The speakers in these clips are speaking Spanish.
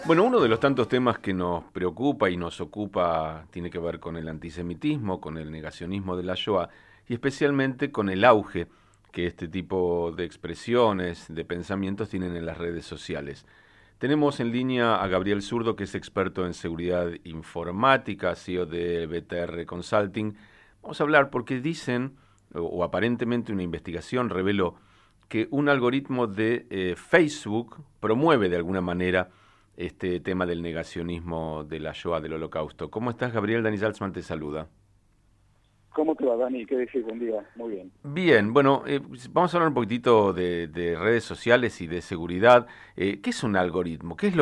Bueno, uno de los tantos temas que nos preocupa y nos ocupa tiene que ver con el antisemitismo, con el negacionismo de la Shoah y especialmente con el auge que este tipo de expresiones, de pensamientos tienen en las redes sociales. Tenemos en línea a Gabriel Zurdo, que es experto en seguridad informática, CEO de BTR Consulting. Vamos a hablar porque dicen, o aparentemente una investigación reveló, que un algoritmo de Facebook promueve de alguna manera este tema del negacionismo de la Shoah, del Holocausto. ¿Cómo estás, Gabriel? Dani Salzman te saluda. ¿Cómo te va, Dani? ¿Qué decís? Buen día. Muy bien. Bien, bueno, vamos a hablar un poquitito de redes sociales y de seguridad. ¿Qué es un algoritmo? ¿Qué es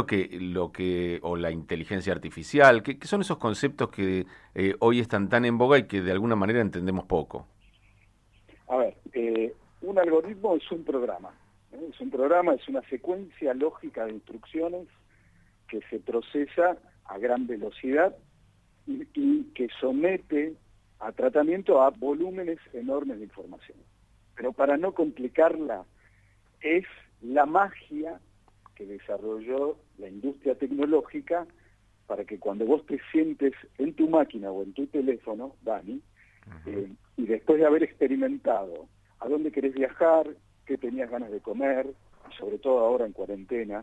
o la inteligencia artificial? ¿Qué son esos conceptos que hoy están tan en boga y que de alguna manera entendemos poco? A ver, un algoritmo es un programa. Es un programa, es una secuencia lógica de instrucciones que se procesa a gran velocidad y que somete a tratamiento a volúmenes enormes de información. Pero para no complicarla, es la magia que desarrolló la industria tecnológica para que cuando vos te sientes en tu máquina o en tu teléfono, Dani, y después de haber experimentado a dónde querés viajar, qué tenías ganas de comer, y sobre todo ahora en cuarentena,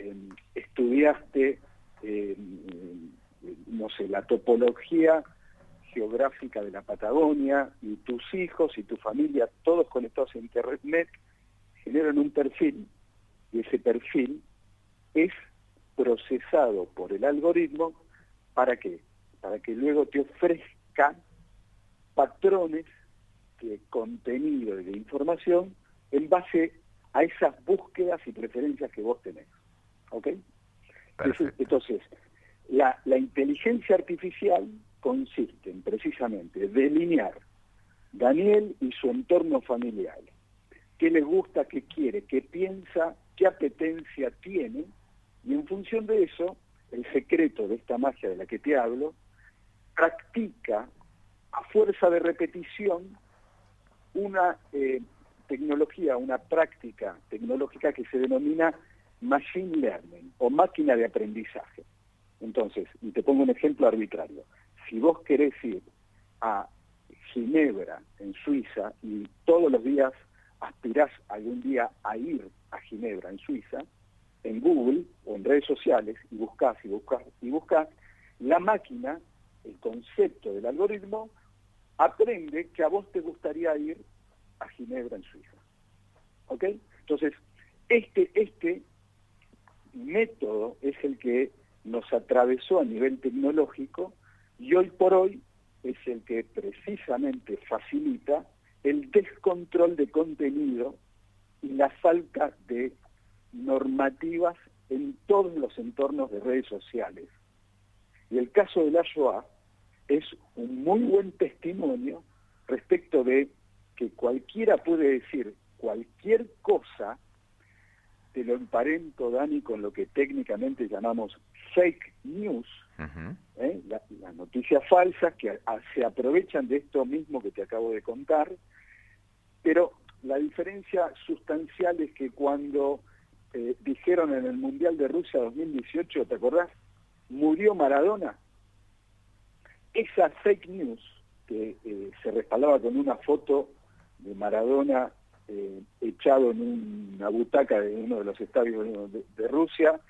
estudiaste, eh, no sé, la topología geográfica de la Patagonia, y tus hijos y tu familia, todos conectados a Internet, generan un perfil, y ese perfil es procesado por el algoritmo. ¿Para qué? Para que luego te ofrezca patrones de contenido y de información en base a esas búsquedas y preferencias que vos tenés. ¿Ok? Perfecto. Entonces, la inteligencia artificial consiste en precisamente delinear Daniel y su entorno familiar. ¿Qué le gusta, qué quiere, qué piensa, qué apetencia tiene? Y en función de eso, el secreto de esta magia de la que te hablo, practica a fuerza de repetición una tecnología, una práctica tecnológica que se denomina machine learning o máquina de aprendizaje. Entonces, y te pongo un ejemplo arbitrario, si vos querés ir a Ginebra, en Suiza, y todos los días aspirás algún día a ir a Ginebra, en Suiza, en Google o en redes sociales, y buscás y buscás y buscás, la máquina, el concepto del algoritmo, aprende que a vos te gustaría ir a Ginebra, en Suiza. ¿Ok? Entonces, este método es el que nos atravesó a nivel tecnológico y hoy por hoy es el que precisamente facilita el descontrol de contenido y la falta de normativas en todos los entornos de redes sociales. Y el caso de la Shoah es un muy buen testimonio respecto de que cualquiera puede decir cualquier cosa. Te lo emparento, Dani, con lo que técnicamente llamamos fake news, Ujú. las noticias falsas que se aprovechan de esto mismo que te acabo de contar, pero la diferencia sustancial es que cuando dijeron en el Mundial de Rusia 2018, ¿te acordás? Murió Maradona. Esa fake news que se respaldaba con una foto de Maradona echado en una butaca de uno de los estadios de Rusia,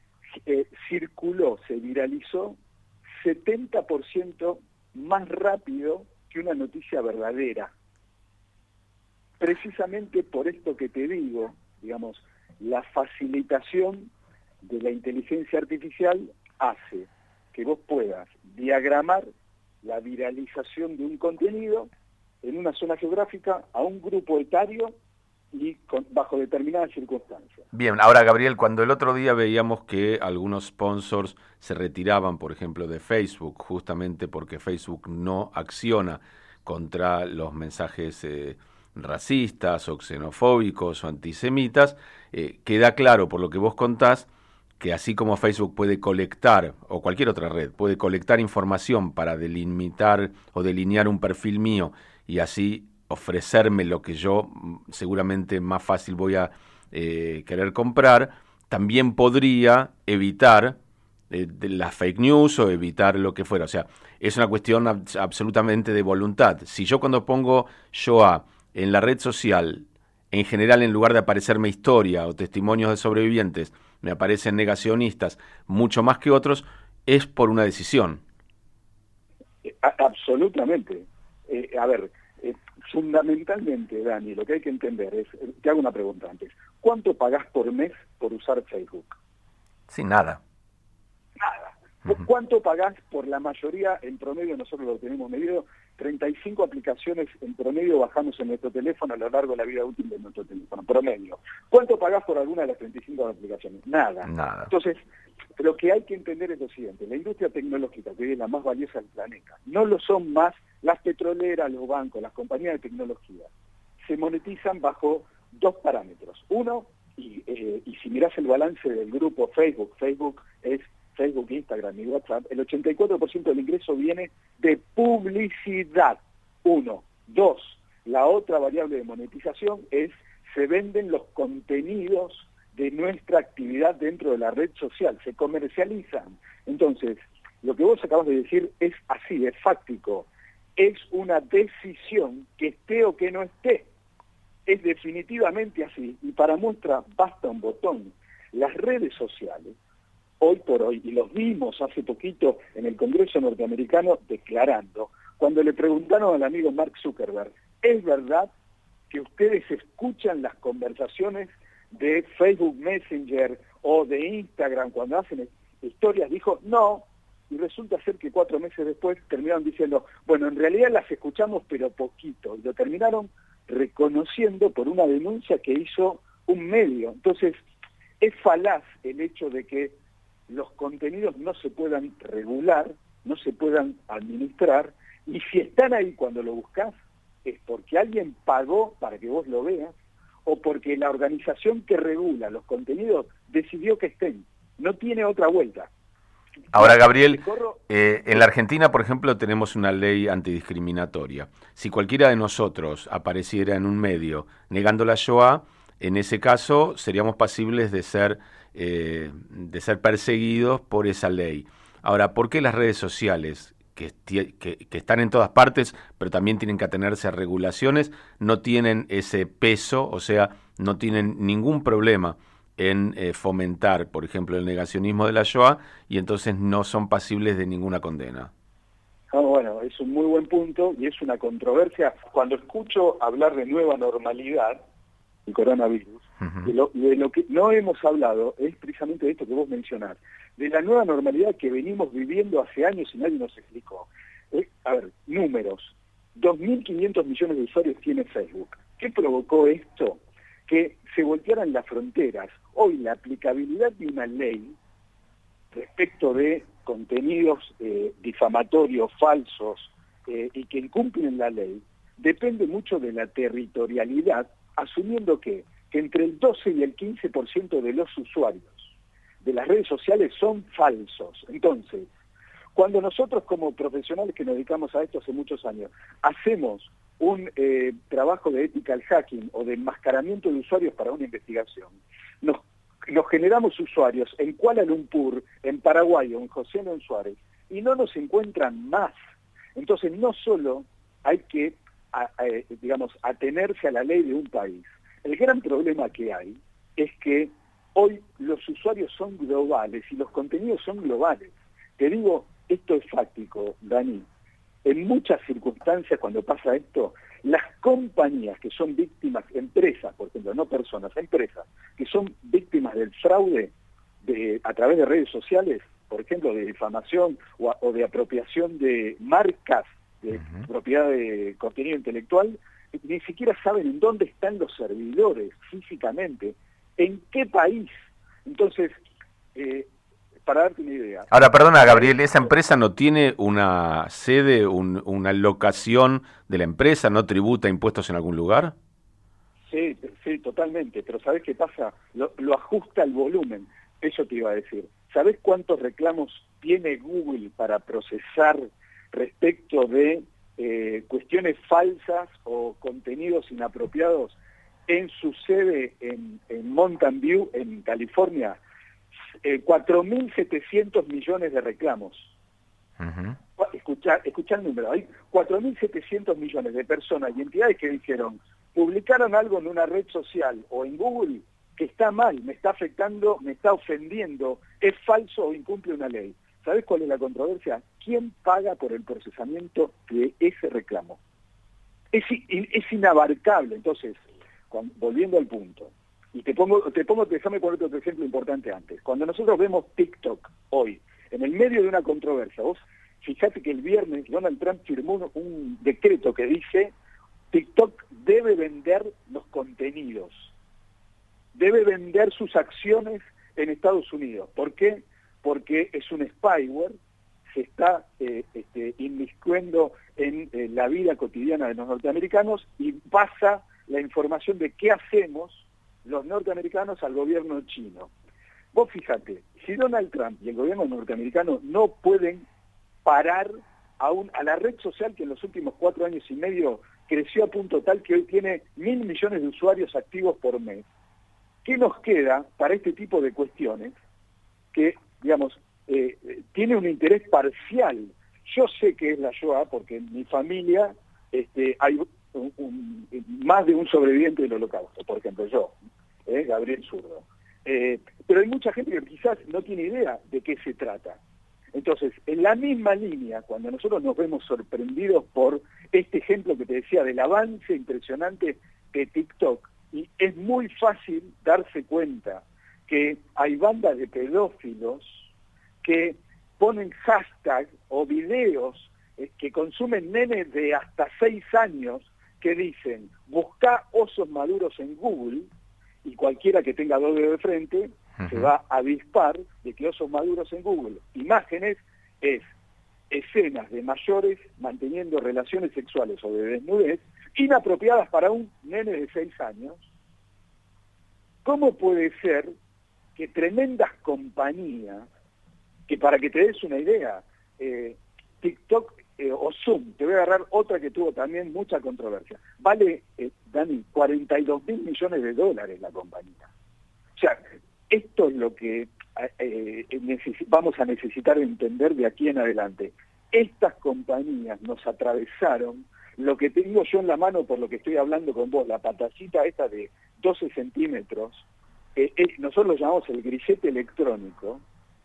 circuló, se viralizó 70% más rápido que una noticia verdadera. Precisamente por esto que te digo, digamos, la facilitación de la inteligencia artificial hace que vos puedas diagramar la viralización de un contenido en una zona geográfica a un grupo etario y bajo determinadas circunstancias. Bien, ahora Gabriel, cuando el otro día veíamos que algunos sponsors se retiraban, por ejemplo, de Facebook, justamente porque Facebook no acciona contra los mensajes racistas o xenofóbicos o antisemitas, queda claro por lo que vos contás que así como Facebook puede colectar, o cualquier otra red, puede colectar información para delimitar o delinear un perfil mío y así ofrecerme lo que yo seguramente más fácil voy a querer comprar, también podría evitar de las fake news o evitar lo que fuera. O sea, es una cuestión absolutamente de voluntad. Si yo cuando pongo Shoah en la red social, en general en lugar de aparecerme historia o testimonios de sobrevivientes, me aparecen negacionistas mucho más que otros, es por una decisión. Absolutamente. A ver, fundamentalmente, Dani, lo que hay que entender es, te hago una pregunta antes, ¿cuánto pagás por mes por usar Facebook? Sin nada. Nada. ¿Cuánto pagás por la mayoría, en promedio, nosotros lo tenemos medido, 35 aplicaciones en promedio bajamos en nuestro teléfono a lo largo de la vida útil de nuestro teléfono, promedio? ¿Cuánto pagás por alguna de las 35 aplicaciones? Nada. Nada. Entonces, lo que hay que entender es lo siguiente, la industria tecnológica, que hoy es la más valiosa del planeta, no lo son más las petroleras, los bancos, las compañías de tecnología. Se monetizan bajo dos parámetros. Uno, y si mirás el balance del grupo Facebook es Facebook, Instagram y WhatsApp, el 84% del ingreso viene de publicidad. Uno. Dos, la otra variable de monetización es se venden los contenidos de nuestra actividad dentro de la red social, se comercializan. Entonces, lo que vos acabas de decir es así, es fáctico. Es una decisión que esté o que no esté. Es definitivamente así. Y para muestra basta un botón. Las redes sociales, hoy por hoy, y los vimos hace poquito en el Congreso norteamericano declarando, cuando le preguntaron al amigo Mark Zuckerberg, ¿es verdad que ustedes escuchan las conversaciones de Facebook Messenger o de Instagram cuando hacen historias? Dijo, no, y resulta ser que 4 meses después terminaron diciendo, bueno, en realidad las escuchamos pero poquito, y lo terminaron reconociendo por una denuncia que hizo un medio. Entonces, es falaz el hecho de que los contenidos no se puedan regular, no se puedan administrar, y si están ahí cuando lo buscas, es porque alguien pagó para que vos lo veas, o porque la organización que regula los contenidos decidió que estén. No tiene otra vuelta. Ahora, Gabriel, en la Argentina, por ejemplo, tenemos una ley antidiscriminatoria. Si cualquiera de nosotros apareciera en un medio negando la Shoah, en ese caso seríamos pasibles de ser perseguidos por esa ley. Ahora, ¿por qué las redes sociales, que están en todas partes, pero también tienen que atenerse a regulaciones, no tienen ese peso, o sea, no tienen ningún problema en fomentar, por ejemplo, el negacionismo de la Shoah, y entonces no son pasibles de ninguna condena? Bueno, es un muy buen punto y es una controversia. Cuando escucho hablar de nueva normalidad, el coronavirus, de lo que no hemos hablado es precisamente de esto que vos mencionás, de la nueva normalidad que venimos viviendo hace años y nadie nos explicó. A ver, números. 2.500 millones de usuarios tiene Facebook. ¿Qué provocó esto? Que se voltearan las fronteras. Hoy la aplicabilidad de una ley respecto de contenidos difamatorios, falsos, y que incumplen la ley, depende mucho de la territorialidad, asumiendo que entre el 12 y el 15% de los usuarios de las redes sociales son falsos. Entonces, cuando nosotros como profesionales que nos dedicamos a esto hace muchos años, hacemos un trabajo de ethical hacking o de enmascaramiento de usuarios para una investigación, nos generamos usuarios en Kuala Lumpur, en Paraguay o en José León Suárez, y no nos encuentran más. Entonces, no solo hay que, digamos, atenerse a la ley de un país. El gran problema que hay es que hoy los usuarios son globales y los contenidos son globales. Te digo, esto es fáctico, Dani. En muchas circunstancias, cuando pasa esto, las compañías que son víctimas, empresas, por ejemplo, no personas, empresas, que son víctimas del fraude a través de redes sociales, por ejemplo, de difamación o de apropiación de marcas de propiedad de contenido intelectual, ni siquiera saben en dónde están los servidores físicamente, en qué país. Entonces, para darte una idea. Ahora, perdona, Gabriel, ¿esa empresa no tiene una sede, una locación de la empresa, no tributa impuestos en algún lugar? Sí, totalmente, pero ¿sabés qué pasa? Lo ajusta el volumen, eso te iba a decir. ¿Sabés cuántos reclamos tiene Google para procesar respecto de cuestiones falsas o contenidos inapropiados? en su sede en Mountain View, en California, 4.700 millones de reclamos. Ujú. Escuchá el número, hay 4.700 millones de personas y entidades que dijeron, publicaron algo en una red social o en Google que está mal, me está afectando, me está ofendiendo, es falso o incumple una ley. ¿Sabés cuál es la controversia? ¿Quién paga por el procesamiento de ese reclamo? Es inabarcable. Entonces, volviendo al punto, y déjame poner otro ejemplo importante antes. Cuando nosotros vemos TikTok hoy, en el medio de una controversia, vos fíjate que el viernes Donald Trump firmó un decreto que dice TikTok debe vender los contenidos, debe vender sus acciones en Estados Unidos. ¿Por qué? Porque es un spyware, se está inmiscuyendo en la vida cotidiana de los norteamericanos y pasa la información de qué hacemos los norteamericanos al gobierno chino. Vos fíjate, si Donald Trump y el gobierno norteamericano no pueden parar a la red social que en los últimos 4 años y medio creció a punto tal que hoy tiene 1.000 millones de usuarios activos por mes, ¿qué nos queda para este tipo de cuestiones que, digamos, tiene un interés parcial? Yo sé que es la Shoah porque en mi familia hay más de un sobreviviente del Holocausto, por ejemplo yo, Gabriel Zurdo. Pero hay mucha gente que quizás no tiene idea de qué se trata. Entonces, en la misma línea, cuando nosotros nos vemos sorprendidos por este ejemplo que te decía del avance impresionante de TikTok, y es muy fácil darse cuenta que hay bandas de pedófilos que ponen hashtag o videos que consumen nenes de hasta 6 años que dicen, busca osos maduros en Google, y cualquiera que tenga 2 dedos de frente se va a avispar de que osos maduros en Google, imágenes, es escenas de mayores manteniendo relaciones sexuales o de desnudez inapropiadas para un nene de 6 años. ¿Cómo puede ser que tremendas compañías, que para que te des una idea, TikTok o Zoom, te voy a agarrar otra que tuvo también mucha controversia, vale, Dani, 42.000 millones de dólares la compañía. O sea, esto es lo que vamos a necesitar entender de aquí en adelante. Estas compañías nos atravesaron lo que tengo yo en la mano por lo que estoy hablando con vos, la patacita esta de 12 centímetros, nosotros lo llamamos el grillete electrónico,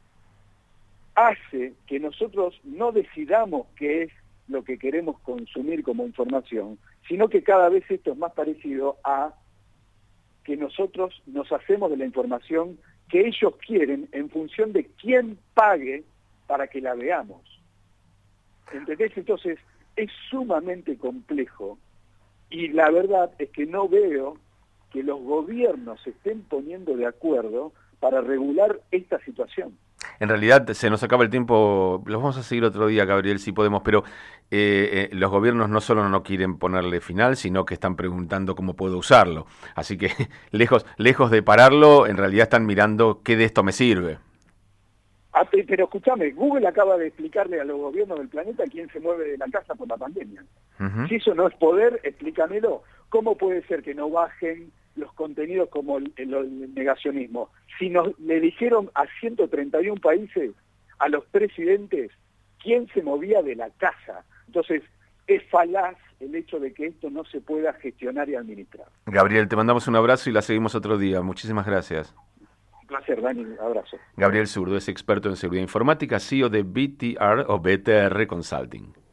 hace que nosotros no decidamos qué es lo que queremos consumir como información, sino que cada vez esto es más parecido a que nosotros nos hacemos de la información que ellos quieren en función de quién pague para que la veamos. ¿Entendés? Entonces, es sumamente complejo y la verdad es que no veo que los gobiernos se estén poniendo de acuerdo para regular esta situación. En realidad se nos acaba el tiempo, los vamos a seguir otro día, Gabriel, si podemos, pero los gobiernos no solo no quieren ponerle final, sino que están preguntando cómo puedo usarlo. Así que lejos de pararlo, en realidad están mirando qué de esto me sirve. Pero escúchame, Google acaba de explicarle a los gobiernos del planeta quién se mueve de la casa por la pandemia. Si eso no es poder, explícamelo. ¿Cómo puede ser que no bajen los contenidos como el negacionismo? Si le dijeron a 131 países, a los presidentes, quién se movía de la casa. Entonces, es falaz el hecho de que esto no se pueda gestionar y administrar. Gabriel, te mandamos un abrazo y la seguimos otro día. Muchísimas gracias. Un placer, Dani. Abrazo. Gabriel Zurdo es experto en seguridad informática, CEO de BTR o BTR Consulting.